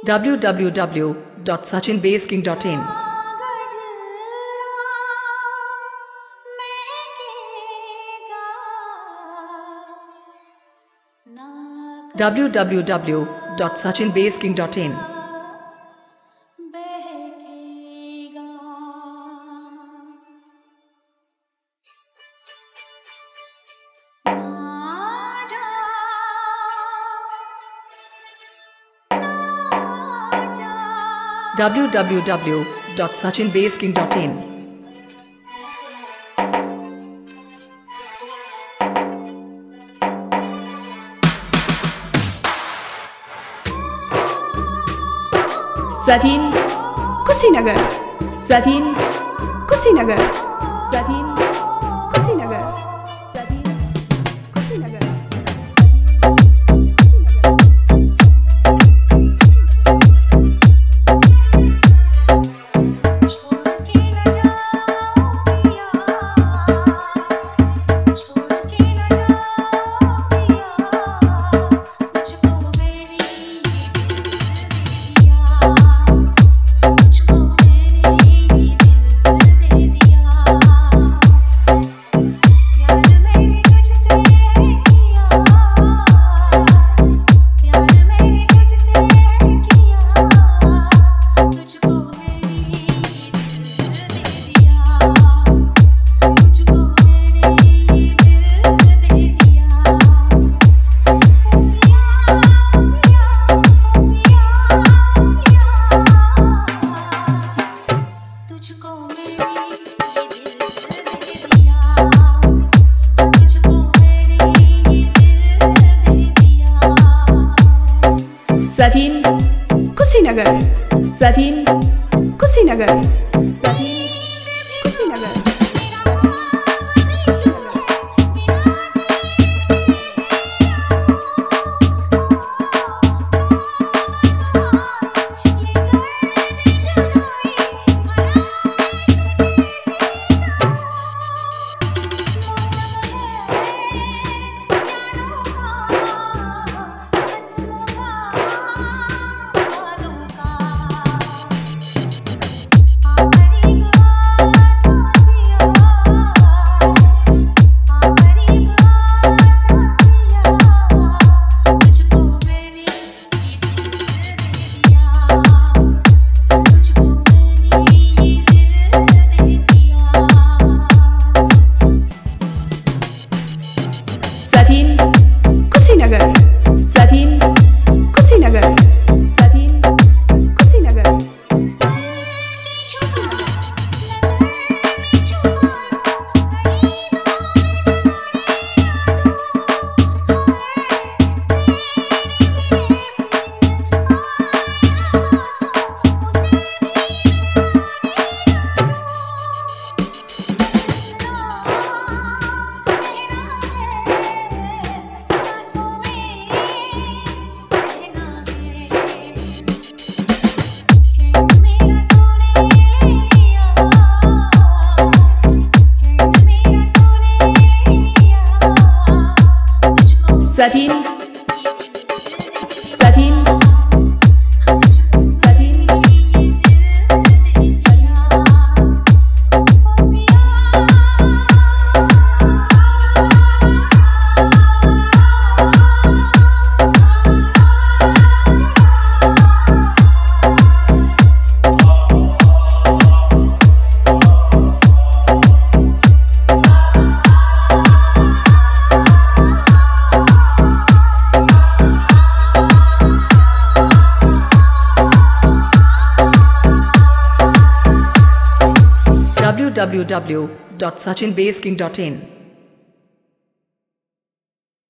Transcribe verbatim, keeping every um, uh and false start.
w w w dot sachin base king dot in w w w dot sachin base king dot in w w w dot sachin base king dot in Sachin Kushinagar Sachin Kushinagar Sachin Kushinagar Sachin Kushinagar Sachin Kushinagar Sachin Kushinagar Sachin Kushinagar Sachin Kushinagar Sachin Kushinagar Sachin Kushinagar Sachin Sachin Sachin w w w dot sachin base king dot in